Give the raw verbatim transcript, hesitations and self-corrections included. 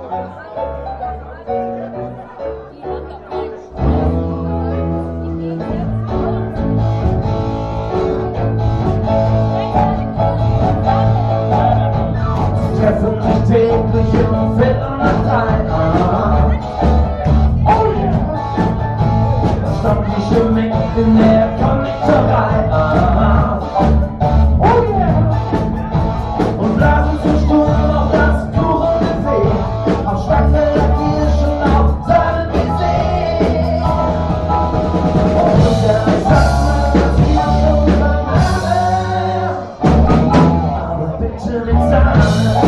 Treffen mich täglich um Viertel nach drei. Oh yeah! Stammtische Mengen in der Konditorei. Oh yeah! Und blasen zum Sturm auf das Kuchenbuffet, auf Schwarzwälder Kirschen, auf Säulen wie See. Und der sagt mir, dass wir schon beim Namen, aber bitte mit Sahne.